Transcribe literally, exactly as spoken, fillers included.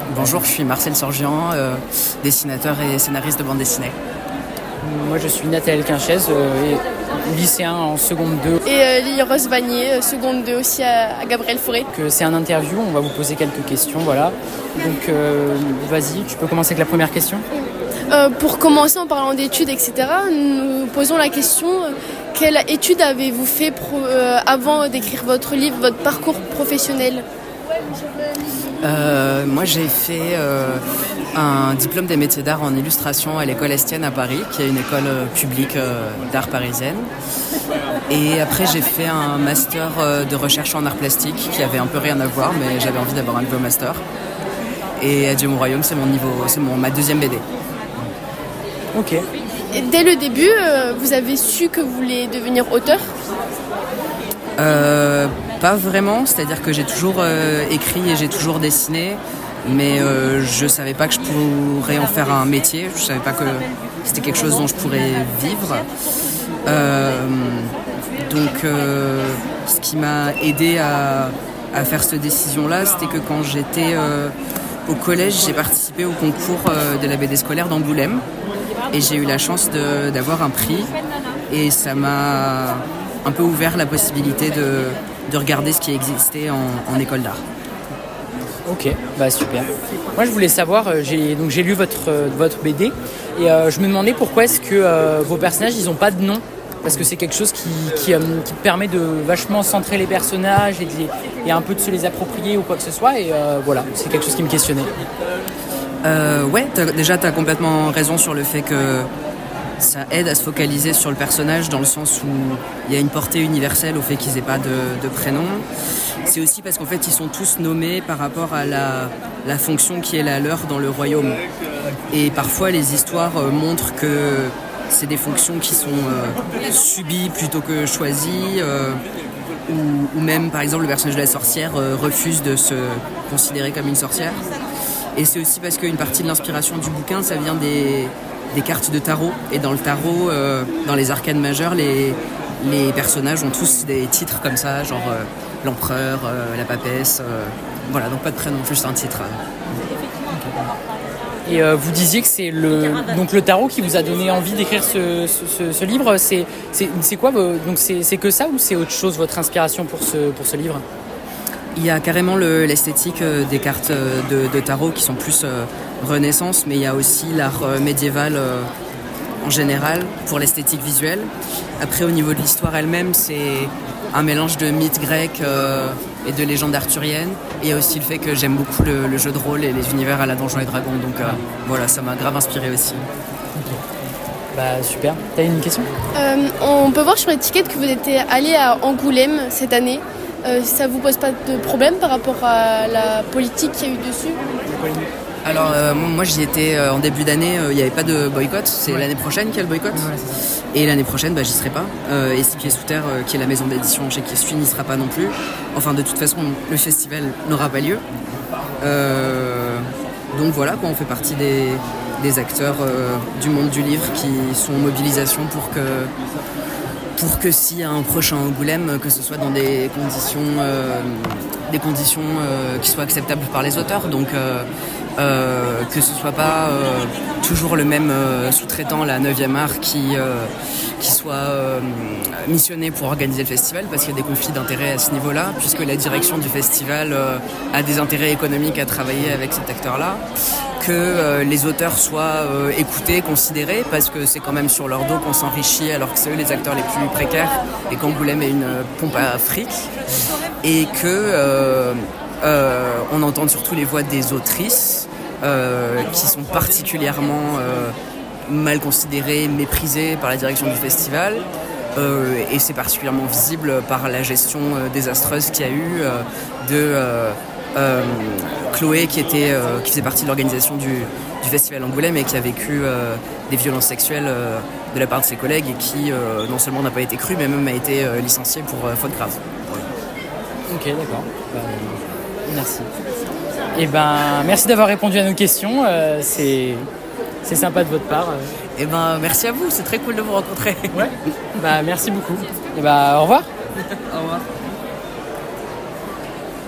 Bonjour, je suis Marcel Sorgian, euh, dessinateur et scénariste de bande dessinée. Moi je suis Nathalie Quinchez, euh, lycéen en seconde deux. Et euh, Lily Rose Vanier, seconde deux aussi à, à Gabriel Fauré. Que c'est un interview, on va vous poser quelques questions, voilà. Donc euh, vas-y, tu peux commencer avec la première question. Euh, pour commencer en parlant d'études, et cetera, nous posons la question, euh, quelle étude avez-vous fait pro, euh, avant d'écrire votre livre, votre parcours professionnel ? Euh, moi, j'ai fait euh, un diplôme des métiers d'art en illustration à l'école Estienne à Paris, qui est une école euh, publique euh, d'art parisienne. Et après, j'ai fait un master euh, de recherche en art plastique, qui avait un peu rien à voir, mais j'avais envie d'avoir un nouveau master. Et Adieu mon royaume, c'est mon niveau, c'est mon ma deuxième B D. Ok. Et dès le début, euh, vous avez su que vous vouliez devenir auteur ? Euh, pas vraiment, c'est-à-dire que j'ai toujours euh, écrit et j'ai toujours dessiné, mais euh, je savais pas que je pourrais en faire un métier, je savais pas que c'était quelque chose dont je pourrais vivre. Euh, donc euh, ce qui m'a aidé à, à faire cette décision-là, c'était que quand j'étais euh, au collège, j'ai participé au concours euh, de la B D scolaire d'Angoulême et j'ai eu la chance de, d'avoir un prix et ça m'a un peu ouvert la possibilité de, de regarder ce qui existait en, en école d'art. Ok, bah super. Moi je voulais savoir, euh, j'ai, donc j'ai lu votre, euh, votre B D et euh, je me demandais pourquoi est-ce que euh, vos personnages ils ont pas de nom, parce que c'est quelque chose qui, qui, euh, qui permet de vachement centrer les personnages et, de les, et un peu de se les approprier ou quoi que ce soit, et euh, voilà, c'est quelque chose qui me questionnait. Euh, ouais, t'as, déjà tu as complètement raison sur le fait que ça aide à se focaliser sur le personnage dans le sens où il y a une portée universelle au fait qu'ils aient pas de, de prénom. C'est aussi parce qu'en fait ils sont tous nommés par rapport à la, la fonction qui est la leur dans le royaume. Et parfois les histoires euh, montrent que c'est des fonctions qui sont euh, subies plutôt que choisies, euh, ou, ou même par exemple le personnage de la sorcière euh, refuse de se considérer comme une sorcière. Et c'est aussi parce qu'une partie de l'inspiration du bouquin ça vient des des cartes de tarot, et dans le tarot, euh, dans les arcanes majeures, les, les personnages ont tous des titres comme ça, genre euh, l'empereur, euh, la papesse, euh, voilà, donc pas de prénom, juste un titre. Et euh, vous disiez que c'est le, donc le tarot qui vous a donné envie d'écrire ce, ce, ce livre, c'est, c'est, c'est quoi vos, donc c'est, c'est que ça ou c'est autre chose votre inspiration pour ce, pour ce livre ? Il y a carrément le, l'esthétique euh, des cartes euh, de, de tarot qui sont plus euh, Renaissance, mais il y a aussi l'art euh, médiéval euh, en général pour l'esthétique visuelle. Après, au niveau de l'histoire elle-même, c'est un mélange de mythes grecs euh, et de légendes arthuriennes. Et il y a aussi le fait que j'aime beaucoup le, le jeu de rôle et les univers à la Donjons et Dragons. Donc euh, voilà, ça m'a grave inspiré aussi. Okay. Bah super. T'as une question ? euh, On peut voir sur l'étiquette que vous êtes allé à Angoulême cette année. Euh, ça vous pose pas de problème par rapport à la politique qu'il y a eu dessus ? Alors euh, moi j'y étais euh, en début d'année, il euh, n'y avait pas de boycott, c'est ouais. L'année prochaine qu'il y a le boycott. Ouais, et l'année prochaine bah, j'y serai pas. Euh, et Six Pieds Sous Terre, euh, qui est la maison d'édition chez qui je suis, n'y sera pas non plus. Enfin de toute façon le festival n'aura pas lieu. Euh, donc voilà, quoi, on fait partie des, des acteurs euh, du monde du livre qui sont en mobilisation pour que pour que s'il y a un prochain Angoulême, que ce soit dans des conditions, euh, des conditions euh, qui soient acceptables par les auteurs. Donc euh, euh, que ce soit pas euh, toujours le même euh, sous-traitant, la neuvième art, qui, euh, qui soit euh, missionné pour organiser le festival, parce qu'il y a des conflits d'intérêts à ce niveau-là, puisque la direction du festival euh, a des intérêts économiques à travailler avec cet acteur-là. Que euh, les auteurs soient euh, écoutés, considérés, parce que c'est quand même sur leur dos qu'on s'enrichit, alors que c'est eux les acteurs les plus précaires, et qu'Angoulême est une pompe à fric, et que euh, euh, on entend surtout les voix des autrices, euh, qui sont particulièrement euh, mal considérées, méprisées par la direction du festival, euh, et c'est particulièrement visible par la gestion euh, désastreuse qu'il y a eu euh, de... Euh, Euh, Chloé qui, était, euh, qui faisait partie de l'organisation du, du festival Angoulême et qui a vécu euh, des violences sexuelles euh, de la part de ses collègues et qui euh, non seulement n'a pas été crue mais même a été euh, licenciée pour euh, faute grave. Ouais. Ok, d'accord. Bah, merci. Et ben, merci d'avoir répondu à nos questions. Euh, c'est, c'est sympa de votre part. Et ben, merci à vous. C'est très cool de vous rencontrer. Ouais. Bah, merci beaucoup. Et ben, au revoir. Au revoir.